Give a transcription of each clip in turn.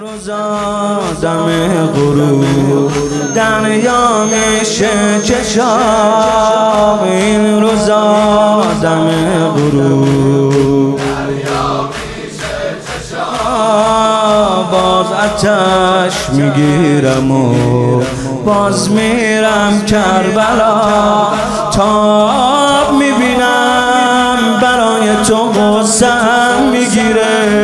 روز آدم غروب دریا میشه چشام، این روز آدم غروب دریا میشه چشام. باز آتش میگیرم و باز میرم کربلا، تاب میبینم برای تو غصه‌ام میگیره،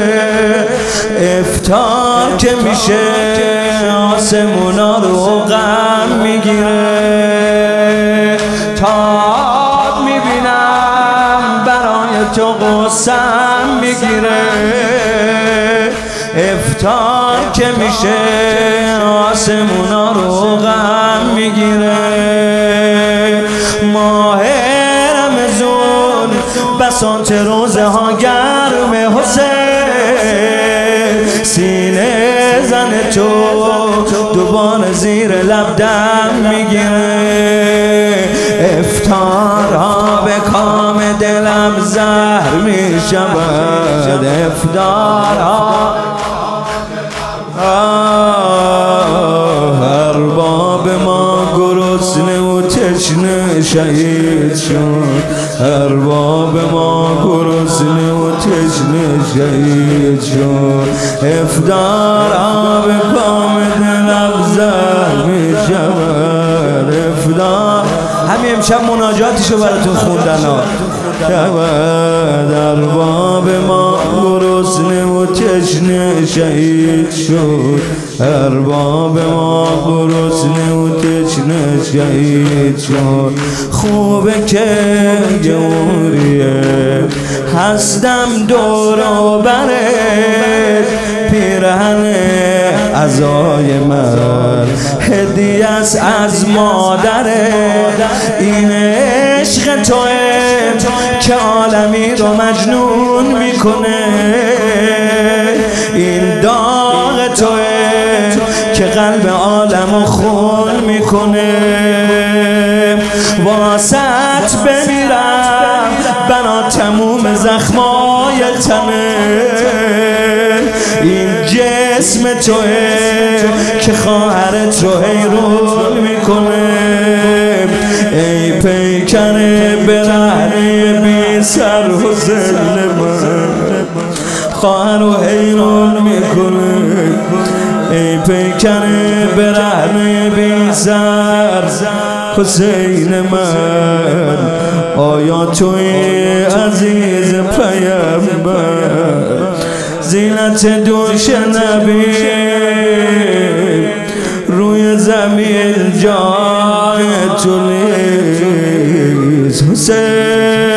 افطار که میشه آسمونا رو غم میگیره، تاب میبینم برای تو غصه‌ام میگیره، افطار که میشه آسمونا رو غم میگیره. ماه رمضان بساط روزه ها گرم حسین، سینه زن تو دوباره زیر لب دم میگیره، افطارها به کام دلم زهر میشود، افطارها ارباب ما گرسنه و تشنه شهید شد، ارباب ما گرسنه و تشنه شهید شد، افطار آب کام دلم زهر میشود، افطار همین امشب مناجاتشو براتون خوندن ها. ارباب ما گرسنه و تشنه شهید شد، ارباب ما گرسنه و تشنه شهید شد. خوبه که جوریه هستم دور و برت، پیرهن عزای من هدیه است از مادرت، این عشق توئه که عالمی رو مجنون میکنه، این داغ توئه که قلب عالمو خون میکنه، واسط بمیرم بنا تموم زخمای تنه، این جسم توئه که خواهرت رو حیرون میکنه، ای پیکر برهنه بی سر و زل من خواهر رو حیرون میکنه، ای پیکر برهنه بی سر حسین من، آیا توی عزیز پیامبر زینت دوش نبی روی زمین جای تو نیست حسین.